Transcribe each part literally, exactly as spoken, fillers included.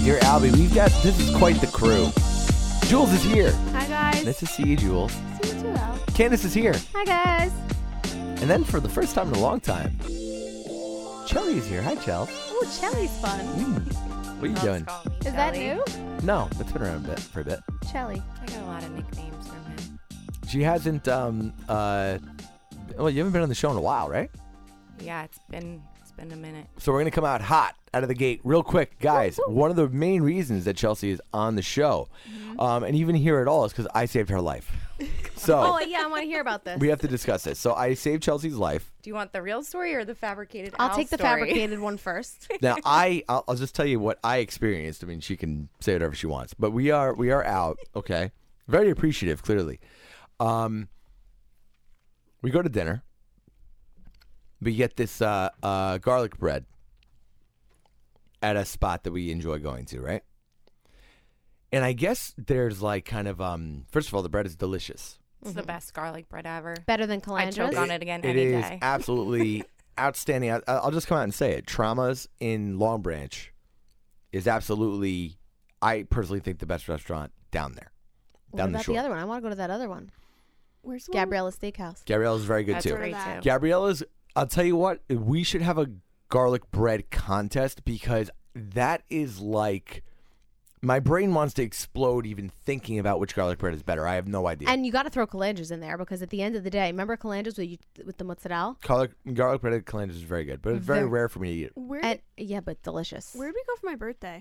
Dear Albie, we've got, this is quite the crew. Jules is here. Hi, guys. Nice to see you, Jules. See you too, Al. Candace is here. Hi, guys. And then for the first time in a long time, Chelly is here. Hi, Chel. Oh, Chelly's fun. Mm. What are you doing? Is that new? No, it's been around a bit for a bit. Chelly. I got a lot of nicknames from him. She hasn't, um, uh, well, you haven't been on the show in a while, right? Yeah, it's been it's been a minute. So we're going to come out hot out of the gate real quick. Guys, one of the main reasons that Chelsea is on the show, mm-hmm. um, and even here at all, is because I saved her life. So oh, yeah, I want to hear about this. We have to discuss this. So I saved Chelsea's life. Do you want the real story or the fabricated I'll Al take the story? fabricated one first. Now, I, I'll, I'll just tell you what I experienced. I mean, she can say whatever she wants. But we are we are out, okay? Very appreciative, clearly. Um, we go to dinner. We get this uh, uh, garlic bread at a spot that we enjoy going to, right? And I guess there's like kind of, um, first of all, the bread is delicious. It's mm-hmm. the best garlic bread ever. Better than I Calandra's? choke on it again it any is day. absolutely outstanding. I, I'll just come out and say it. Trauma's in Long Branch is absolutely, I personally think, the best restaurant down there. What Down the about shore. the other one? I want to go to that other one. Where's the Gabriella's Steakhouse. Gabriella's very good That's too. great too. Gabriella's, I'll tell you what, we should have a garlic bread contest because that is like, my brain wants to explode even thinking about which garlic bread is better. I have no idea. And you got to throw Calandra's in there because at the end of the day, remember Calandra's with, you, with the mozzarella? Garlic, garlic bread at Calandra's is very good, but it's very, Very- rare for me to eat it. Where And, yeah, but delicious. Where'd we go for my birthday?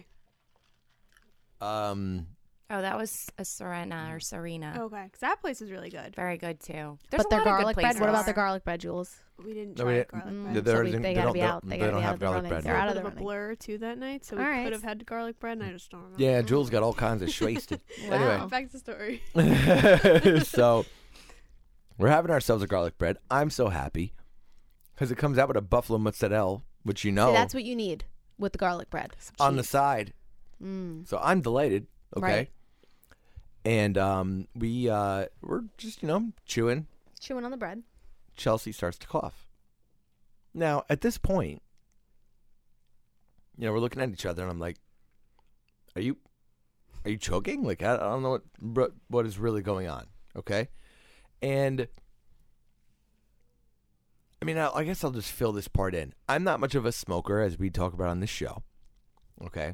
Um, Oh, that was a Serena or Serena. Okay, because that place is really good. Very good too. There's but a their lot garlic of good bread, places. what about their garlic bread, Jules? We didn't No, try we garlic didn't- bread. There So isn't- we, they they got to don't- be they out. don't- They they got to don't be have out of the garlic running. bread They're now. out of Bit the of a running. blur too that night, so we All right. could have had garlic bread, and I just don't remember. yeah, Jules got all kinds of wasted. Wow. Back to the story. Anyway, so we're having ourselves a garlic bread. I'm so happy because it comes out with a buffalo mozzarella, which you know See, that's what you need with the garlic bread. Some on the cheese. side. Mm. So I'm delighted. Okay. Right. And um, we uh, we're just you know chewing. Chewing on the bread. Chelsea starts to cough. Now at this point, you know we're looking at each other, and I'm like, "Are you, are you choking? Like I, I don't know what what is really going on." Okay. And I mean, I, I guess I'll just fill this part in. I'm not much of a smoker, as we talk about on this show. Okay.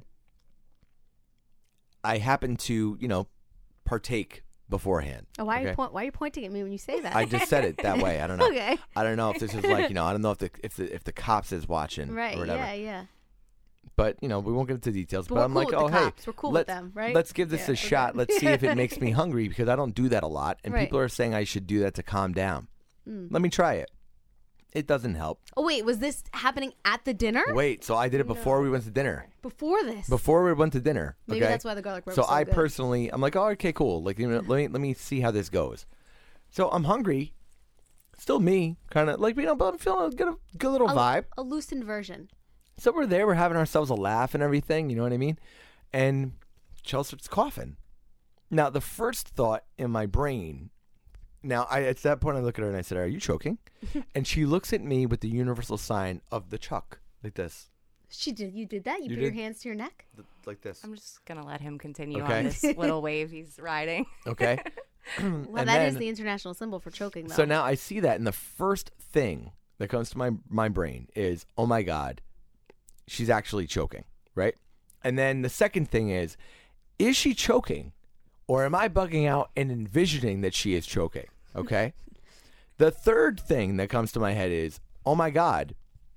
I happen to, you know, partake beforehand. Oh, why, okay? are you point, why are you pointing at me when you say that? I just said it that way. I don't know. Okay. I don't know if this is like, you know, I don't know if the if the if the cops is watching Right, or whatever. yeah, yeah. But you know, we won't get into details. But But, we're I'm cool like, with oh the hey, cops. We're cool with let's, them, right? let's give this Yeah, a we're shot. good. Let's see if it makes me hungry because I don't do that a lot, and Right. people are saying I should do that to calm down. Mm. Let me try it. It doesn't help. Oh, wait, was this happening at the dinner? Wait, so I did it before we went to dinner. Before this? Before we went to dinner. Maybe okay? that's why the garlic bread So was so I good. personally, I'm like, oh, okay, cool. Like, you know, let me let me see how this goes. So I'm hungry. Still me, kind of like, you know, but I'm feeling a good, good little a, vibe. A loosened version. So we're there, we're having ourselves a laugh and everything, you know what I mean? And Chelsea starts coughing. Now, the first thought in my brain, now I at that point I look at her and I said, are you choking? And she looks at me with the universal sign of the chuck, like this. She did. You did that? You, You put did. your hands to your neck? Like this. I'm just gonna let him continue Okay. on this little wave he's riding. Okay? Well, And that is then- the international symbol for choking, though. So now I see that, and the first thing that comes to my, my brain is, oh my God, she's actually choking, right? And then the second thing is, is she choking, or am I bugging out and envisioning that she is choking, okay? The third thing that comes to my head is, oh my God,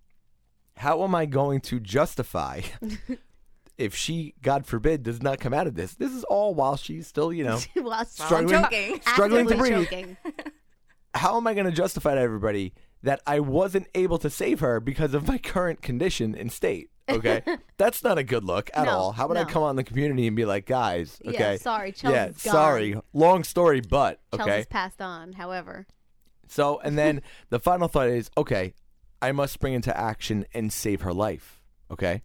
how am I going to justify if she, God forbid, does not come out of this? This is all while she's still, you know, Well, struggling, choking. struggling to actively breathe. choking. How am I going to justify to everybody that I wasn't able to save her because of my current condition and state? Okay, that's not a good look at No, all. How would I no. come on the community and be like, guys, Yeah, okay, sorry, yeah, Chelsea's gone. sorry, long story, but okay. Chelsea's passed on, however. So, and then the final thought is, okay, I must spring into action and save her life. Okay.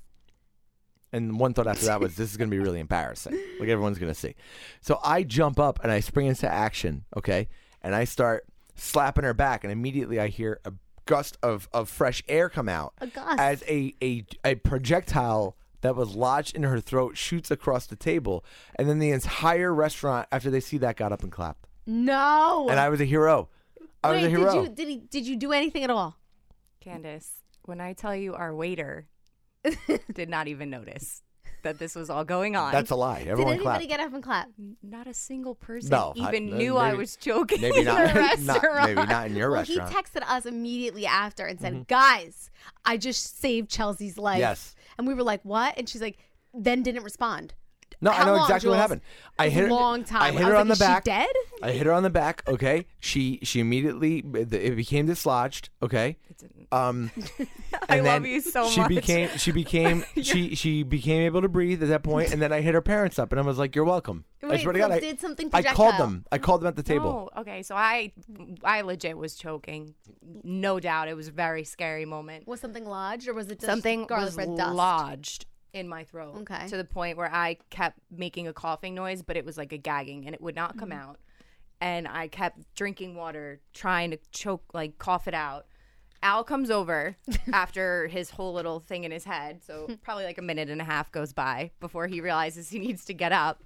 And one thought after that was, this is going to be really embarrassing. Like everyone's going to see. So I jump up and I spring into action. Okay. And I start slapping her back, and immediately I hear a gust of, of fresh air come out A gust. as a, a, a projectile that was lodged in her throat shoots across the table, and then the entire restaurant, after they see that, got up and clapped. No. And I was a hero. I Wait, was a hero. Did you, did, he, did you do anything at all? Candace, when I tell you our waiter did not even notice that this was all going on. That's a lie. Did Everyone anybody clapped. get up and clap? Not a single person No, I- even uh, knew I maybe- was joking Maybe in not, the not. restaurant. Maybe not in your Well, restaurant. he texted us immediately after and Mm-hmm. said, guys, I just saved Chelsea's life. Yes. And we were like, what? And she's like, then didn't respond. No, How I know long, exactly what Jules? happened. I It was hit a her. long time. I hit I her was on like, the is she back. dead? I hit her on the back. Okay, she she immediately it became dislodged. Okay, It didn't. um, I and love then you so she much. became she became she she became able to breathe at that point, and then I hit her parents up, and I was like, "You're welcome." I Wait, swear to so God, I, did something I projectile? called them. I called them at the table. No, okay, so I I legit was choking. No doubt. It was a very scary moment. Was something lodged or was it just Something garlic was bread dust? lodged in my throat. Okay. To the point where I kept making a coughing noise, but it was like a gagging and it would not come Mm-hmm. out. And I kept drinking water, trying to choke, like cough it out. Al comes over after his whole little thing in his head. So probably like a minute and a half goes by before he realizes he needs to get up.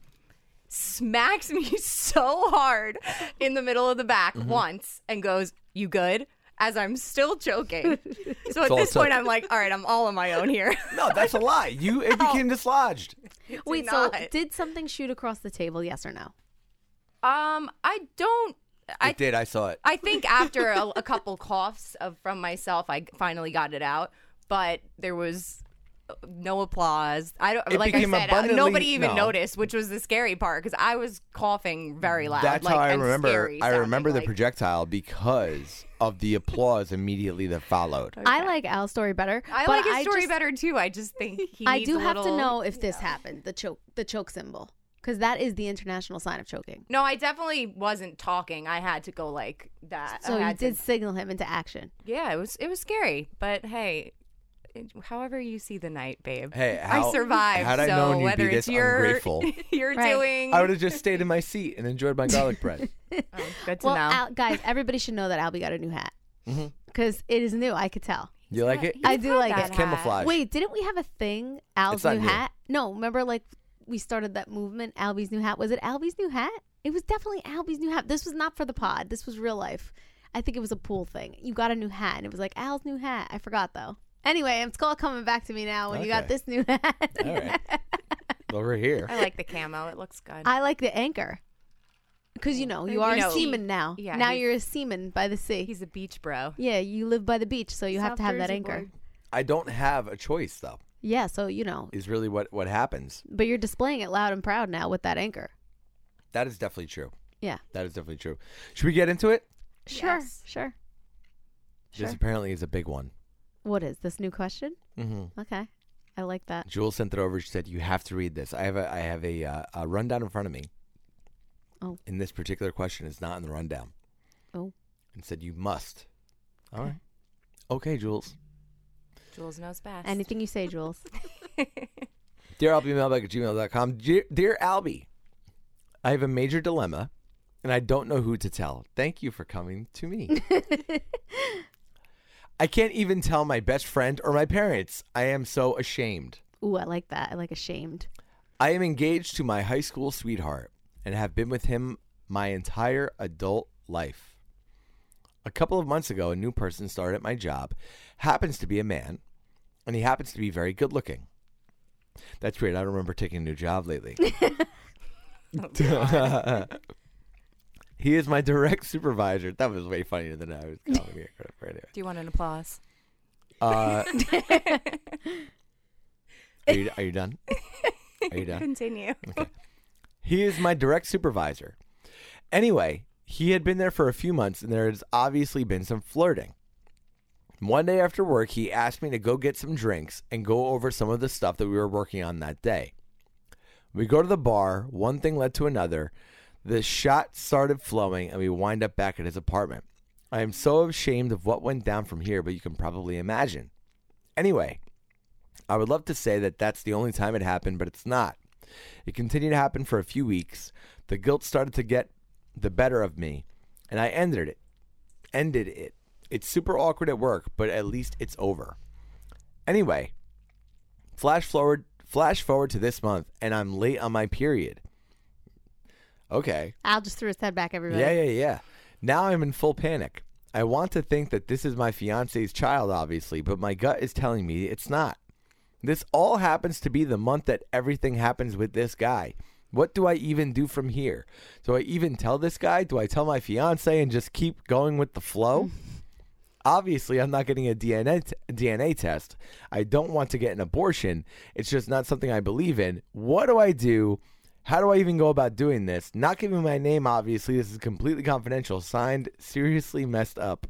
Smacks me so hard in the middle of the back Mm-hmm. once and goes, "You good?" As I'm still choking. So at all this it took. point, I'm like, all right, I'm all on my own here. No, that's a lie. You it became dislodged. Wait, Did so not. did something shoot across the table? Yes or no? Um, I don't. I It did. I saw it. I think after a, a couple coughs of from myself, I finally got it out. But there was no applause. I don't It like I became said. uh, abundantly- nobody even no. noticed, which was the scary part because I was coughing very loud. That's like, how I and remember. scary I remember sounding, the like- projectile because of the applause immediately that followed. I like Al's story better. I but like his I story just- better too. I just think he I needs do a have to little- know if this happened. The choke, the choke symbol, because that is the international sign of choking. No, I definitely wasn't talking. I had to go like that. I So you had to- did signal him into action. Yeah, it was it was scary, but hey, it- however you see the night, babe. Hey, how, I survived. Had I so known you'd whether be it's this your ungrateful, you're Right. doing, I would have just stayed in my seat and enjoyed my garlic bread. oh, good to Well, know. Al, guys, everybody should know that Albie got a new hat Mhm. because it is new. I could tell. You like it? He's I do had like that it. It's camouflage. hat. Wait, didn't we have a thing? Al's It's not new new. hat? No, remember like we started that movement. Albie's new hat. Was it Albie's new hat? It was definitely Albie's new hat. This was not for the pod. This was real life. I think it was a pool thing. You got a new hat, and it was like Al's new hat. I forgot though. Anyway, it's all coming back to me now when you got Okay. this new hat. All right. Over here. I like the camo. It looks good. I like the anchor. Because, you know, you You are know, a seaman now. yeah, now he's- you're a seaman by the sea. He's a beach bro. Yeah, you live by the beach, so you have South to have that Jersey anchor. boy. I don't have a choice though. Yeah, so, you know. Is really what what happens. But you're displaying it loud and proud now with that anchor. That is definitely true. Yeah. That is definitely true. Should we get into it? Sure, Yes. sure. Sure. This apparently is a big one. What is this new question? Mm-hmm. Okay. I like that. Jules sent it over. She said, "You have to read this." I have a I have a, uh, a rundown in front of me. Oh. And this particular question is not in the rundown. Oh. And said, "You must." All right. Okay, Jules. Jules knows best. Anything you say, Jules. Dear Albie, mailbag at gmail dot com. Dear, dear Albie, I have a major dilemma, and I don't know who to tell. Thank you for coming to me. I can't even tell my best friend or my parents. I am so ashamed. Ooh, I like that. I like ashamed. I am engaged to my high school sweetheart and have been with him my entire adult life. A couple of months ago, a new person started at my job, happens to be a man, and he happens to be very good looking. That's weird. I don't remember taking a new job lately. He is my direct supervisor. That was way funnier than I was calling it. Anyway. Do you want an applause? Uh, are, you, are you done? Are you done? Continue. He is my direct supervisor. Anyway, he had been there for a few months, and there has obviously been some flirting. One day after work, he asked me to go get some drinks and go over some of the stuff that we were working on that day. We go to the bar. One thing led to another. The shot started flowing, and we wind up back at his apartment. I am so ashamed of what went down from here, but you can probably imagine. Anyway, I would love to say that that's the only time it happened, but it's not. It continued to happen for a few weeks. The guilt started to get the better of me, and I ended it. Ended it. It's super awkward at work, but at least it's over. Anyway, flash forward, Flash forward to this month, and I'm late on my period. Okay. Al just threw his head back, everybody. Yeah, yeah, yeah. Now I'm in full panic. I want to think that this is my fiance's child, obviously, but my gut is telling me it's not. This all happens to be the month that everything happens with this guy. What do I even do from here? Do I even tell this guy? Do I tell my fiance and just keep going with the flow? Obviously, I'm not getting a D N A t- D N A test. I don't want to get an abortion. It's just not something I believe in. What do I do? How do I even go about doing this? Not giving my name, obviously. This is completely confidential. Signed, seriously messed up.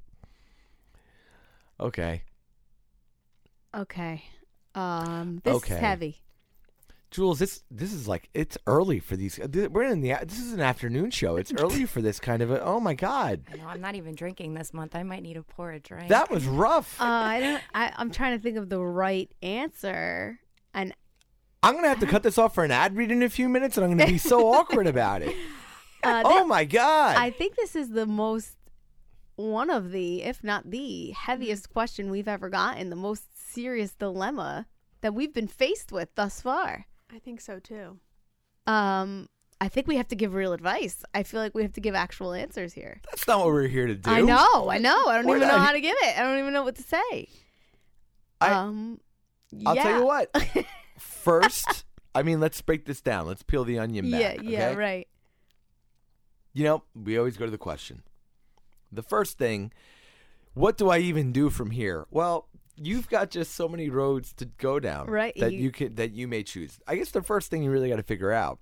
Okay. Okay. Um, this Okay. is heavy. Jules, this this is like, it's early for these. We're in the, this is an afternoon show. It's early for this kind of a, oh my God. No, I'm not even drinking this month. I might need to pour a drink. That was rough. Uh, I don't. I, I'm trying to think of the right answer, and I'm going to have to cut this off for an ad read in a few minutes, and I'm going to be so awkward about it. uh, Oh thi- my God. I think this is the most, one of the, if not the heaviest question we've ever gotten, the most serious dilemma that we've been faced with thus far. I think so too. Um, I think we have to give real advice. I feel like we have to give actual answers here. That's not what we're here to do. I know, I know. I don't We're even know not- how to give it. I don't even know what to say. I- um, I'll yeah. tell you what. First, I mean, let's break this down. Let's peel the onion back. Yeah, yeah, okay? right. You know, we always go to the question. The first thing, what do I even do from here? Well, you've got just so many roads to go down, Right, That you- you can that you may choose. I guess the first thing you really got to figure out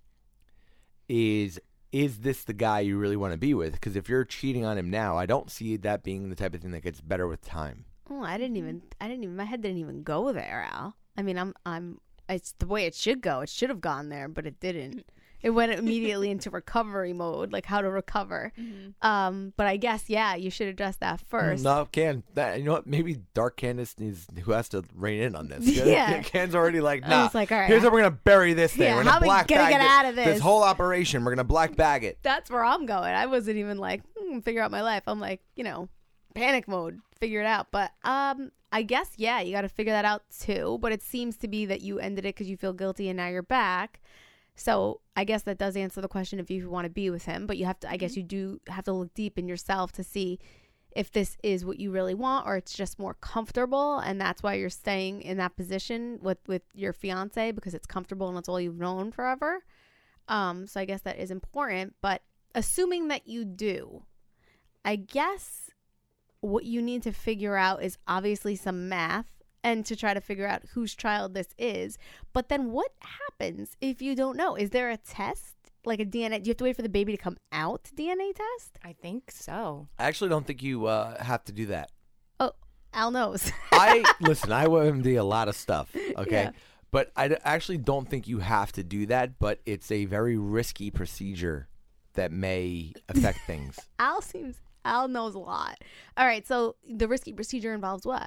is is this the guy you really want to be with? Because if you're cheating on him now, I don't see that being the type of thing that gets better with time. Oh, I didn't even. I didn't even. My head didn't even go there, Al. I mean, I'm. I'm. It's the way it should go. It should have gone there, but it didn't. It went immediately into recovery mode, like how to recover. Um, but I guess yeah, you should address that first. No, Can that you know what? Maybe Dark Candace needs who has to rein in on this. Yeah. Can's already like, I nah. was like, all right, Here's how we're gonna bury this thing. Yeah, we're how gonna are we black gonna bag get it. out of this? This whole operation, we're gonna black bag it. That's where I'm going. I wasn't even like hmm, figure out my life. I'm like, you know, panic mode, figure it out. But um, I guess yeah, you got to figure that out too. But it seems to be that you ended it because you feel guilty and now you're back. So I guess that does answer the question if you want to be with him. But you have to, I guess you do have to look deep in yourself to see if this is what you really want or it's just more comfortable. And that's why you're staying in that position with, with your fiance because it's comfortable and it's all you've known forever. Um, so I guess that is important. But assuming that you do, I guess what you need to figure out is obviously some math and to try to figure out whose child this is. But then what happens if you don't know? Is there a test, like a D N A? Do you have to wait for the baby to come out D N A test? I think so. I actually don't think you uh, have to do that. Oh, Al knows. I listen. I W M D a lot of stuff. Okay. Yeah. But I d- actually don't think you have to do that. But it's a very risky procedure that may affect things. Al seems, Al knows a lot. All right, so the risky procedure involves what?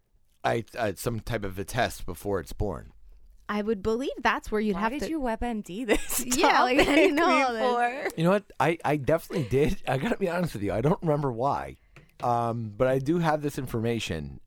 I uh, some type of a test before it's born. I would believe that's where you'd Why have did to. you WebMD this? Yeah, like, how do you know all this? topic You know what? I, I definitely did. I gotta be honest with you. I don't remember why, um, but I do have this information,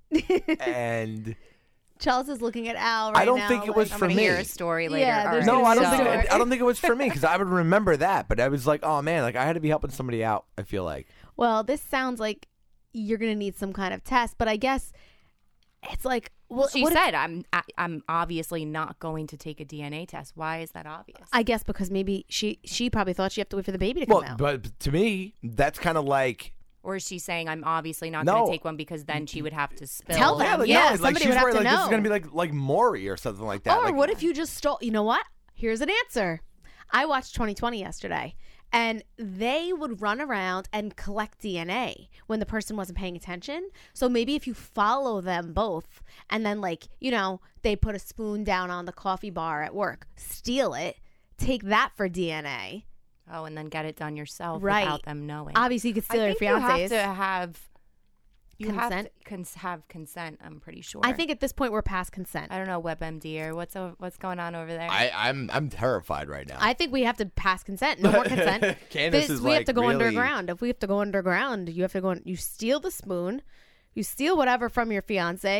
and Charles is looking at Al right I don't now, think it like- was I'm for gonna me. hear a story later. Yeah, All there's right, no, I don't so- think so- it, I don't think it was for me because I would remember that. But I was like, oh man, like I had to be helping somebody out. I feel like Well, this sounds like you're gonna need some kind of test, but I guess it's like, well, she what if- said, "I'm I- I'm obviously not going to take a D N A test." Why is that obvious? I guess because maybe she she probably thought she had to wait for the baby to come well, out. but to me, that's kind of like Or is she saying, "I'm obviously not No. going to take one because then she would have to spill"? Tell them. yeah, like, yeah, no, like somebody she's would have worried to like this is know. gonna be like like Maury or something like that. Or like, what if you just stole? You know what? Here's an answer. I watched twenty twenty yesterday, and they would run around and collect D N A when the person wasn't paying attention. So maybe if you follow them both, and then like you know they put a spoon down on the coffee bar at work, steal it, take that for D N A. Oh, and then get it done yourself Right. without them knowing. Obviously, you could steal I your think you fiance's. have to have you Consent? have to cons- have consent. I'm pretty sure. I think at this point we're past consent. I don't know WebMD or what's o- what's going on over there. I, I'm I'm terrified right now. I think we have to pass consent. No more consent. Candace This- is we like have to go really- underground. If we have to go underground, you have to go. You steal the spoon, you steal whatever from your fiance,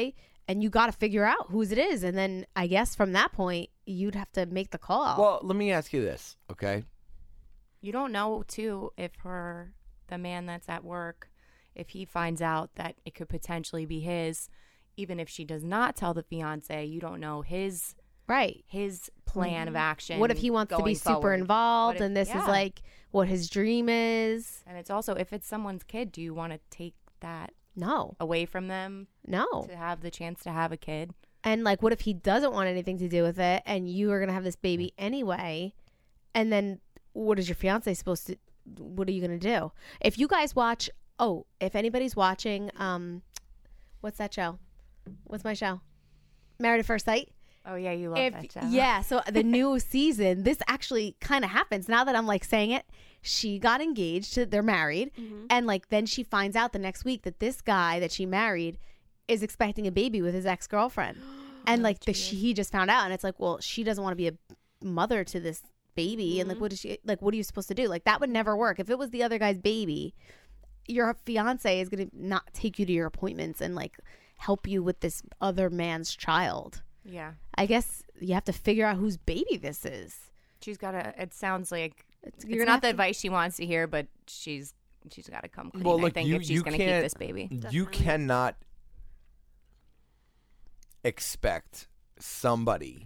and you got to figure out whose it is. And then I guess from that point, you'd have to make the call. Well, let me ask you this, okay? You don't know, too, if her, the man that's at work, if he finds out that it could potentially be his, even if she does not tell the fiance, you don't know his right. his plan of action. What if he wants to be going super forward? involved What if- and this yeah. is like what his dream is? And it's also, if it's someone's kid, do you want to take that No, away from them no. to have the chance to have a kid? And like, what if he doesn't want anything to do with it and you are going to have this baby anyway? And then what is your fiance supposed to, what are you going to do? If you guys watch, oh, if anybody's watching, um, what's that show? What's my show? Married at First Sight? Oh, yeah, you love If, that show. yeah, so the new season, this actually kind of happens. Now that I'm like saying it, she got engaged. To, they're married. Mhm. And like then she finds out the next week that this guy that she married is expecting a baby with his ex-girlfriend. And like the, she, he just found out. And it's like, well, she doesn't want to be a mother to this baby. And like, what is she, like, what are you supposed to do? Like that would never work. If it was the other guy's baby, your fiance is going to not take you to your appointments and like help you with this other man's child. Yeah. I guess you have to figure out whose baby this is. She's got to, it sounds like, it's, you're gonna not have the to- advice she wants to hear, but she's she's got to come clean, Well, I look, think, you- if she's you going to keep can't- this baby. You Definitely. cannot expect somebody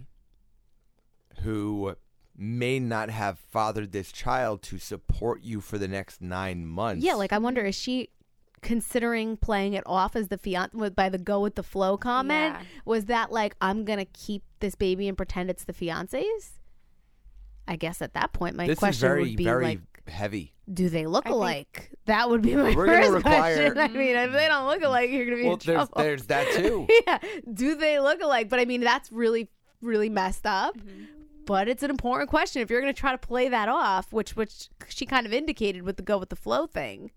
who may not have fathered this child to support you for the next nine months. Yeah, like I wonder, is she considering playing it off as the fiance by the go with the flow comment? Yeah. Was that like, I'm going to keep this baby and pretend it's the fiance's? I guess at that point, my this is question very, would be very like, heavy. do they look I think- alike? That would be my We're gonna first require- question. I mean, if they don't look alike, you're going to be Well, in there's trouble. there's that too. Yeah, do they look alike? But I mean, that's really, really messed up. But it's an important question. If you're going to try to play that off, which which she kind of indicated with the go with the flow thing,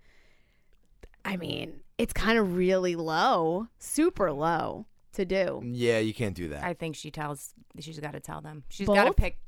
I mean, it's kind of really low, super low to do. Yeah, you can't do that. I think she tells, she's got to tell them. She's got to Both? pick.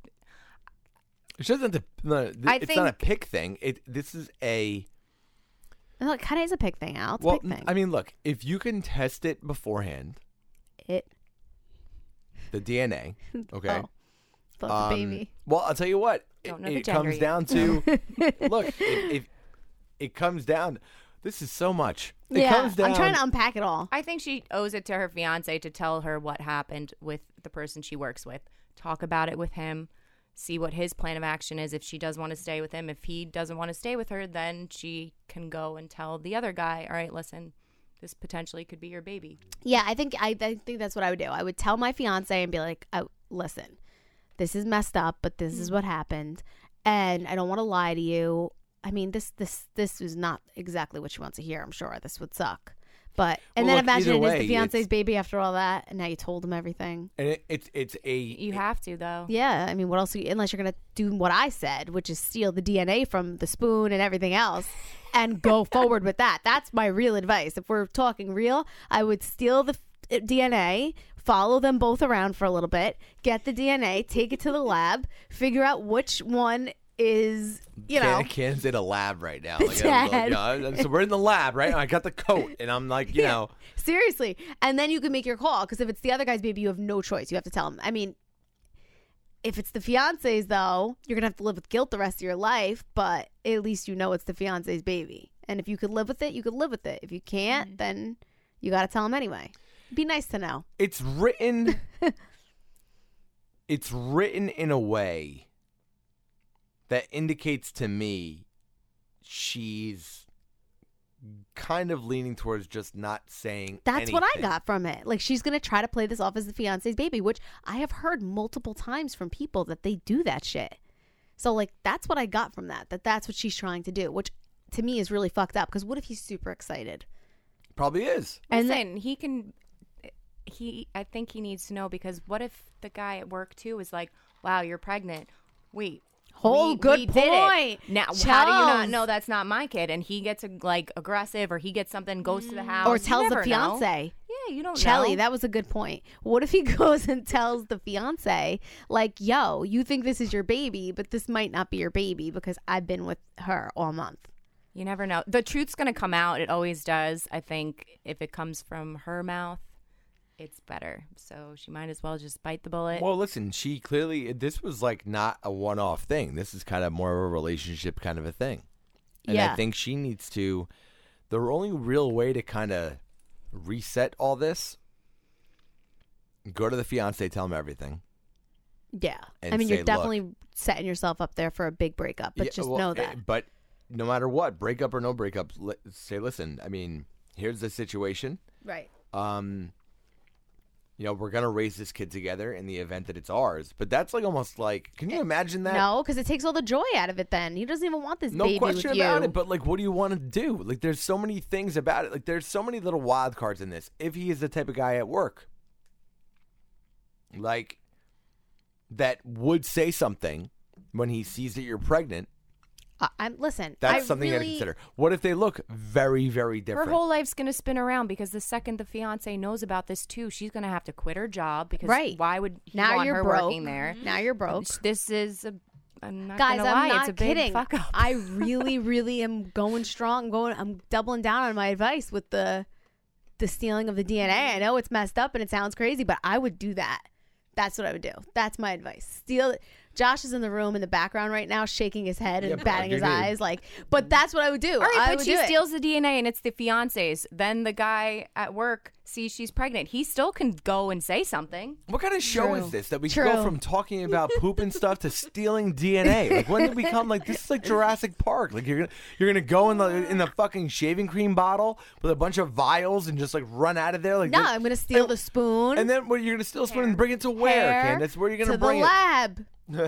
It doesn't. have to- no, th- I it's not a think- pick thing. It. This is a. And look, kind of is a pig thing, Al. It's Well, a pig thing. I mean, look. If you can test it beforehand, it. the D N A. Okay. Oh, thought Um, the baby. Well, I'll tell you what. It, Don't know the it gender comes yet. down to look. If, if it comes down, this is so much. It Yeah, comes down. I'm trying to unpack it all. I think she owes it to her fiance to tell her what happened with the person she works with. Talk about it with him. See what his plan of action is. If she does want to stay with him, if he doesn't want to stay with her, then she can go and tell the other guy, all right, listen, this potentially could be your baby. Yeah, I think I, I think that's what I would do. I would tell my fiance and be like, oh, "Listen, this is messed up, but this is what happened, and I don't want to lie to you. I mean, this this this is not exactly what she wants to hear. I'm sure this would suck, but and Well, then look, imagine either it is way, the fiance's it's- baby after all that, and now you told him everything. and it, it's it's a. You have to, though. Yeah, I mean, what else? Unless you're gonna do what I said, which is steal the D N A from the spoon and everything else, and go forward with that. That's my real advice. If we're talking real, I would steal the f- D N A, follow them both around for a little bit, get the D N A, take it to the lab, figure out which one is, you know, Can't, can't say the lab right now. Like, Dad. I'm- you know, so we're in the lab, right? I got the coat, and I'm like, you know, seriously. And then you can make your call, because if it's the other guy's baby, you have no choice. You have to tell him. I mean, if it's the fiance's, though, you're gonna have to live with guilt the rest of your life. But at least you know it's the fiance's baby. And if you could live with it, you could live with it. If you can't, then you got to tell him anyway. Be nice to know. it's written. It's written in a way that indicates to me she's kind of leaning towards just not saying That's what I anything. got from it. Like, she's going to try to play this off as the fiance's baby, which I have heard multiple times from people that they do that shit. So, like, that's what I got from that, that that's what she's trying to do, which to me is really fucked up. Because what if he's super excited? Probably is. And Listen, he can. He, I think he needs to know, because what if the guy at work too is like, "Wow, you're pregnant. Wait, Oh, we- good we did it. point. Now, how do you not Charles. know that's not my kid?" And he gets like aggressive, or he gets something, goes to the house, Or You tells the never know. fiance. Yeah, you don't Chelly, know. that was a good point. What if he goes and tells the fiance, like, yo, you think this is your baby, but this might not be your baby because I've been with her all month. You never know. The truth's gonna come out. It always does. I think if it comes from her mouth, it's better. So she might as well just bite the bullet. Well, listen, she clearly, this was like not a one-off thing. This is kind of more of a relationship kind of a thing. And Yeah. I think she needs to, the only real way to kind of reset all this, go to the fiance, tell him everything. Yeah. And I mean, say, you're definitely setting yourself up there for a big breakup, but Yeah, just well, know eh, that. But no matter what, breakup or no breakup, li- say, listen, I mean, here's the situation. Right. Um, you know, we're going to raise this kid together in the event that it's ours. But that's like almost like, can you imagine that? No, because it takes all the joy out of it then. He doesn't even want this No baby question with about you. it, but like, what do you want to do? Like, there's so many things about it. Like, there's so many little wild cards in this. If he is the type of guy at work, like, that would say something when he sees that you're pregnant, Uh, I'm listen. that's I something you got to really, consider. What if they look very, very Her different? whole life's going to spin around because the second the fiance knows about this too, she's going to have to quit her job because Right. why would he Now want you're her broke. working there? Now you're broke. This is a I'm not Guys, gonna I'm lie, not it's a big kidding. fuck up. I really, really am going strong. Going, I'm doubling down on my advice with the the stealing of the D N A. I know it's messed up and it sounds crazy, but I would do that. That's what I would do. That's my advice. Steal. Josh is in the room in the background right now, shaking his head and Yeah, batting his dude. eyes. Like, but that's what I would do. All right, I but would she do it. steals the D N A and it's the fiance's. Then the guy at work sees she's pregnant. He still can go and say something. What kind of show True. is this that we True. go from talking about poop and stuff to stealing D N A? Like, when did we become like this? Is like Jurassic Park. Like, you're gonna you're gonna go in the in the fucking shaving cream bottle with a bunch of vials and just like run out of there. Like, No, this- I'm gonna steal and- the spoon. And then what, you're gonna steal a spoon and bring it to where, hair Candace? Where are you gonna to bring the lab.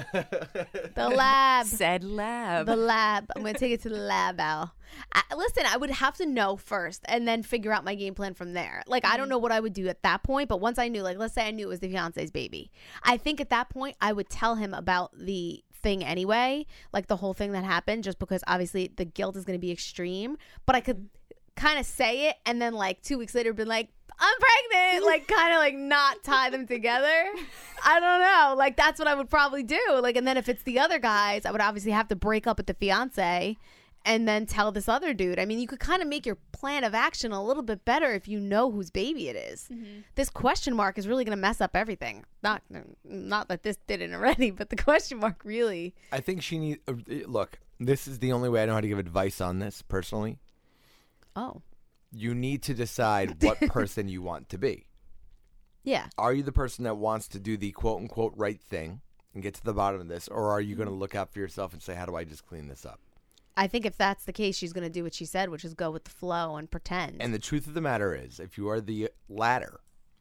it? The lab. Said lab. The lab. I'm gonna take it to the lab, Al. I, listen, I would have to know first, and then figure out my game plan from there. Like, I don't know what I would do at that point, but once I knew, like, let's say I knew it was the fiance's baby, I think at that point I would tell him about the thing anyway, like the whole thing that happened, just because obviously the guilt is gonna be extreme. But I could kind of say it, and then like two weeks later, be like, I'm pregnant, like kind of like not tie them together. I don't know. Like that's what I would probably do. Like, and then if it's the other guys, I would obviously have to break up with the fiance and then tell this other dude. I mean, you could kind of make your plan of action a little bit better if you know whose baby it is. This question mark is really going to mess up everything. Not not that this didn't already, but the question mark really. I think she needs. Uh, look, this is the only way I know how to give advice on this personally. Oh, You need to decide what person you want to be. yeah. Are you the person that wants to do the quote unquote right thing and get to the bottom of this, or are you going to look out for yourself and say, how do I just clean this up? I think if that's the case, she's going to do what she said, which is go with the flow and pretend. And the truth of the matter is, if you are the latter,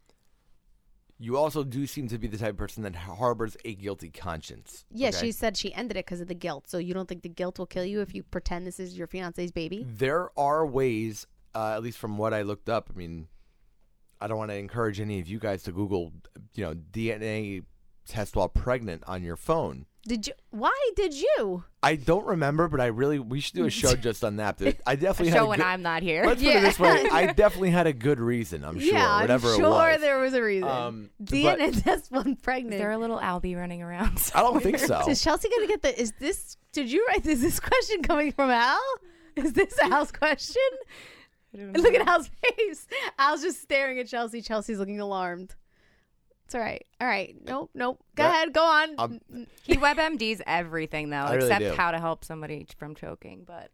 you also do seem to be the type of person that harbors a guilty conscience. yeah, okay? she said she ended it because of the guilt. So you don't think the guilt will kill you if you pretend this is your fiance's baby? There are ways, uh, at least from what I looked up. I mean, I don't want to encourage any of you guys to Google, you know, D N A test while pregnant on your phone. Did you? Why did you? I don't remember, but I really we should do a show just on that. But I A definitely had show a when good, I'm not here. Let's put it this way: I definitely had a good reason. I'm sure, yeah, whatever I'm it sure was. there was a reason. Um, D N A but- test one Is pregnant. there a little Albie running around? I don't think so. Is Chelsea gonna get the? Is this? Did you write? Is this question coming from Al? Is this Al's question? Look at Al's face. Al's just staring at Chelsea. Chelsea's looking alarmed. It's all right. All right. Nope. Nope. Go That- ahead. Go on. Um, He WebMDs everything though, I really except do. how to help somebody from choking. But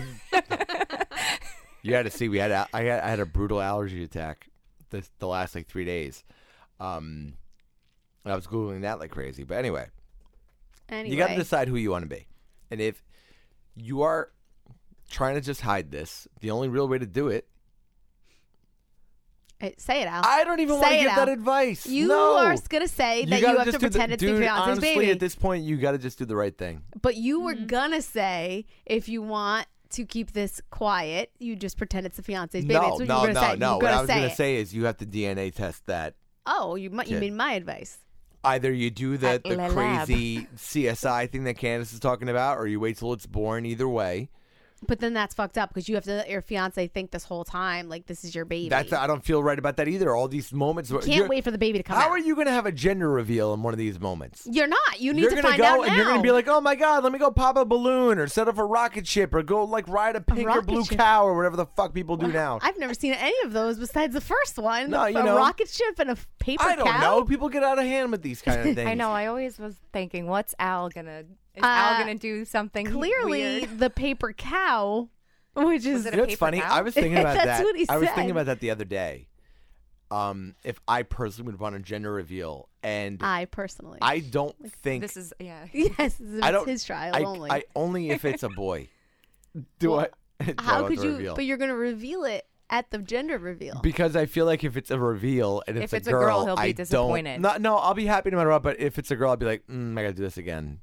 You had to see. We had. A, I had. I had a brutal allergy attack. This the last like three days. Um, and I was googling that like crazy. But anyway, anyway. you got to decide who you want to be, and if you are trying to just hide this, the only real way to do it. Hey, say it, Al. I don't even Say want to it, give that Al. advice. You no. are gonna say that you, gotta have just to do the- pretend it's dude, the fiance's honestly, baby. at this point, you got to just do the right thing. But you were gonna say if you want to keep this quiet, you just pretend it's the fiance's baby. No, That's what no, you were no, gonna say. no. You What gotta I was say gonna it. say is you have to D N A test that. Oh, you might. You Kid. mean my advice? Either you do the, At the Le Lab. crazy C S I thing that Candace is talking about, or you wait till it's born. Either way, But then that's fucked up because you have to let your fiance think this whole time like this is your baby. That's I don't feel right about that either. All these moments. You can't wait for the baby to come How out. are you going to have a gender reveal in one of these moments? You're not. You need You're to gonna find go out and now. you're gonna be like, oh my god, let me go pop a balloon or set up a rocket ship or go like ride a pink or rocket blue ship. cow or whatever the fuck people do now. I've never seen any of those besides the first one. No, you a know. rocket ship and a f- paper I don't cow. know. People get out of hand with these kind of things. I know. I always was thinking, what's Al gonna? Is Uh, Al gonna do something Clearly, weird? the paper cow, which is Was it You know a what's paper funny? cow? I was thinking about That's that. what he I was said. thinking about that the other day. Um, if I personally would want a gender reveal, and I, I personally. don't think This is yeah. yes, it's I don't. his child I, only. I only if it's a boy. Do Well, I? do I How want could the you? reveal? But you're going to reveal it at the gender reveal. Because I feel like if it's a reveal and it's, If it's a a girl, girl, he'll be I disappointed. Don't, no, no, I'll be happy no matter what. But if it's a girl, I'll be like, mm, I gotta do this again.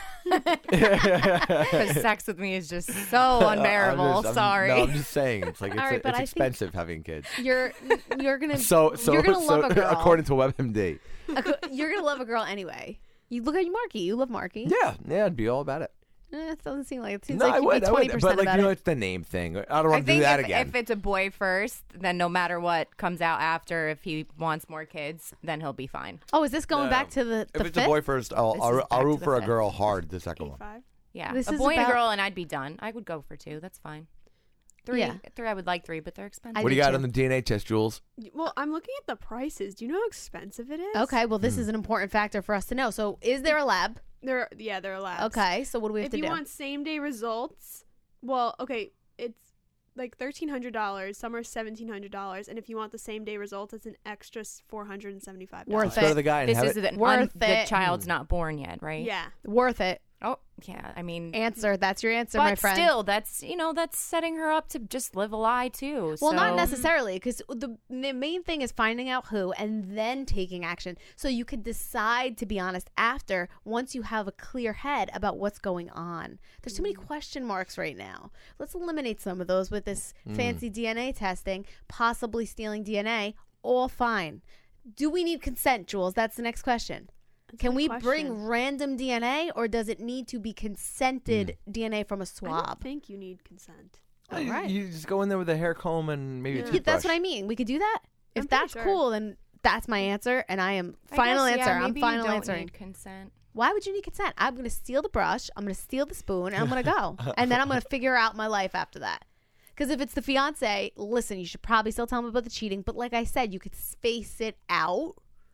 Because sex with me is just so unbearable. I'm just- I'm- Sorry. No, I'm just saying it's like it's, All right, a- but it's I think- expensive having kids. You're you're gonna So so you're gonna so love a girl. according to WebMD. You're gonna love a girl anyway. You look at Marky. You love Marky. Yeah, yeah, I'd be all about it. Eh, it doesn't seem like it seems No, like I you'd would, be I twenty would, percent but like about you know, it. it's the name thing. I don't I want to do think that if, again. if it's a boy first, then no matter what comes out after, if he wants more kids, then he'll be fine. Oh, is this going No. back to the the if it's fifth? a boy first, I'll This I'll, is I'll back root to the for a fifth. girl hard. The second one. Five. Yeah, This a is boy and a about- girl, and I'd be done. I would go for two. That's fine. Three, Yeah. three. I would like three, but they're expensive. I What do you do got too. on the D N A test, Jules? Well, I'm looking at the prices. Do you know how expensive it is? Okay, well, Hmm. this is an important factor for us to know. So, is there a lab? They're yeah, they're labs. Okay, so what do we have If to you do? want same day results, well, okay, it's like thirteen hundred dollars. Some are seventeen hundred dollars, and if you want the same day results, it's an extra four hundred and seventy five. Worth Let's go to it. the guy and This have is it. the, Worth un, the it. child's not born yet, right? Yeah. Worth it. Oh, yeah. I mean, Answer. That's your answer, but my friend. still, that's you know, that's setting her up to just live a lie too. Well, so. not necessarily, because the, the main thing is finding out who and then taking action. So you could decide to be honest after, once you have a clear head about what's going on. There's too many question marks right now. Let's eliminate some of those with this fancy D N A testing, possibly stealing D N A. All fine. Do we need consent, Jules? That's the next question. That's Can my we question. bring random D N A, or does it need to be consented D N A from a I don't swab? think you need consent. All You- right. You just go in there with a hair comb and maybe a Yeah. Yeah, toothbrush. that's what I mean. We could do that. If I'm pretty that's sure. cool, then that's my answer, and I am I final guess, answer. yeah, I'm maybe final you don't answering. Need consent. Why would you need consent? I'm gonna steal the brush. I'm gonna steal the spoon, and I'm gonna go, and then I'm gonna figure out my life after that. Because if it's the fiance, listen, you should probably still tell him about the cheating. But like I said, you could space it out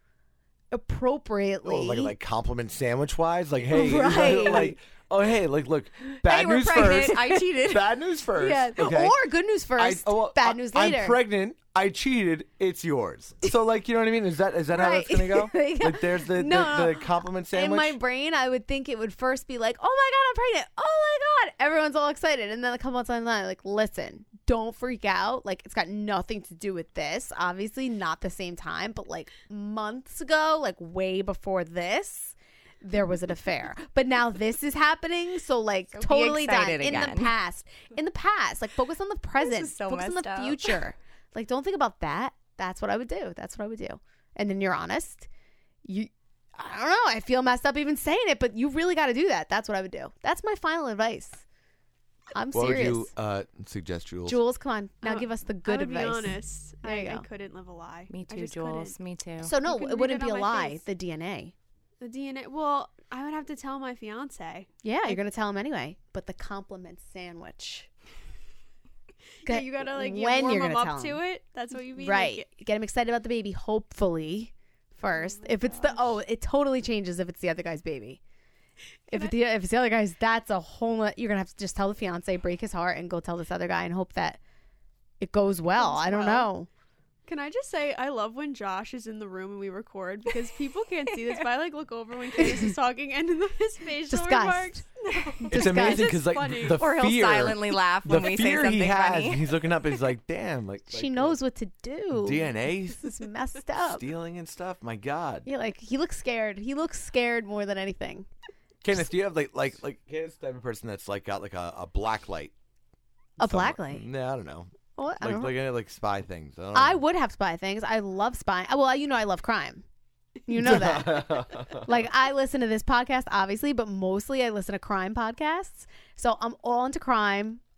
appropriately. Oh, like like compliment sandwich wise, like hey, Right. like oh hey, like look, bad Hey, we're news pregnant. first. I cheated. Bad news first. yeah. Okay. Or good news I- first, oh, bad I- news later. I'm pregnant. I cheated. It's yours. So like you know what I mean? Is that is that how Right. that's gonna go? Yeah. Like there's the No. the, the compliment In sandwich. my brain, I would think it would first be like, "Oh my god, I'm pregnant! Oh my god!" Everyone's all excited, and then a couple months down the line, like, "Listen, don't freak out. Like, it's got nothing to do with this. Obviously, not the same time, but like months ago, like way before this, there was an affair. But now this is happening, so like So be totally done. excited In the again. past, in the past, like focus on the present. is so focus on messed the up. future. Like, don't think about that. That's what I would do. That's what I would do. And then you're honest. You, I don't know. I feel messed up even saying it, but you really got to do that. That's what I would do. That's my final advice. I'm what serious. would you uh, suggest, Jules? Jules, come on. Now Uh, give us the I good would advice. be honest. There you I, I go. couldn't live a lie. Me I too, just Jules. couldn't. Me too. So no, You can it read wouldn't it be a on my lie. face. The D N A. The D N A. Well, I would have to tell my fiance. Yeah, you're gonna tell him anyway. But the compliment sandwich. Yeah, Get- you gotta like you when warm you're him gonna up tell him. to it. That's what you mean. Right. Like, Get him excited about the baby. Hopefully, first. if it's the oh, it totally changes if it's the other guy's baby. If it's the if it's the other guy's, that's a whole. no- You're gonna have to just tell the fiance, break his heart, and go tell this other guy, and hope that it goes well. Goes I don't well. know. Can I just say I love when Josh is in the room and we record because people can't see this, but I like look over when Candace is talking and in the, his facial Disgust. remarks. No. It's amazing because like funny. the Or he'll fear, silently laugh the when we say fear something he has, funny. and he's looking up. And he's like, damn, like She like, knows what to do. uh, D N A This is messed up. stealing and stuff. My God. Yeah, like he looks scared. He looks scared more than anything. Candace, do you have like like like Candace the type of person that's like got like a, a black light? A somewhere? black light? Nah, I don't know. What? I Like don't know. like any like spy things. I, don't I know. would have spy things. I love spying. Well, you know I love crime. You know that. Like I listen to this podcast, obviously, but mostly I listen to crime podcasts. So I'm all into crime.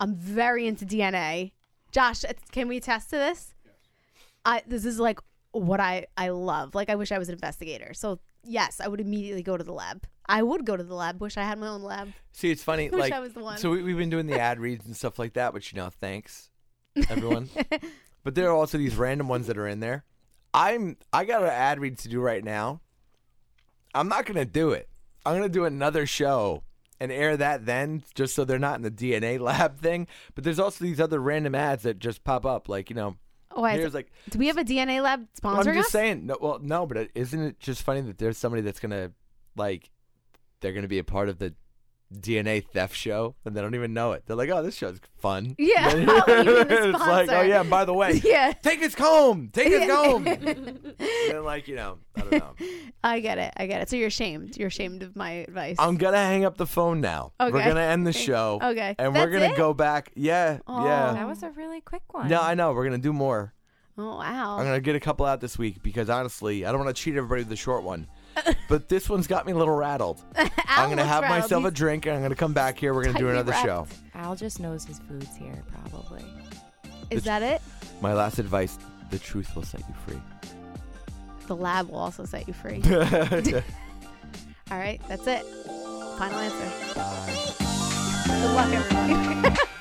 I'm very into D N A. Josh, it's- can we attest to this? I this is like what I I love. Like I wish I was an investigator. So yes, I would immediately go to the lab. I would go to the lab. Wish I had my own lab. See, it's funny. Wish like, I was the one. so we, we've been doing the ad reads and stuff like that, which you know, thanks everyone. But there are also these random ones that are in there. I'm I got an ad read to do right now. I'm not gonna do it. I'm gonna do another show and air that then, just so they're not in the D N A lab thing. But there's also these other random ads that just pop up, like you know. Oh, I Here's like, do we have a D N A lab well, sponsoring I'm just us? saying. No, well, no, but isn't it just funny that there's somebody that's gonna like, they're gonna be a part of the D N A theft show, and they don't even know it. They're like, "Oh, this show's fun." Yeah. And Oh, even the it's like, "Oh sponsor. yeah, by the way, Yeah. take us home, take us Yeah. home." And then like you know, I don't know. I get it. I get it. So you're ashamed. You're ashamed of my advice. I'm gonna hang up the phone now. We're Okay. gonna end the show. Okay. And That's we're gonna it? go back. Yeah, Oh. yeah. That was a really quick one. No, I know. We're gonna do more. Oh wow. I'm gonna get a couple out this week because honestly, I don't want to cheat everybody with the short one. But this one's got me a little rattled. I'm gonna have myself a drink and I'm gonna come back here. We're gonna do tightly another wrapped. show. Al just knows his food's here, probably. Is that it? My last advice: the truth will set you free. The lab will also set you free. All right. That's it. Final answer. Bye. Good luck, everybody.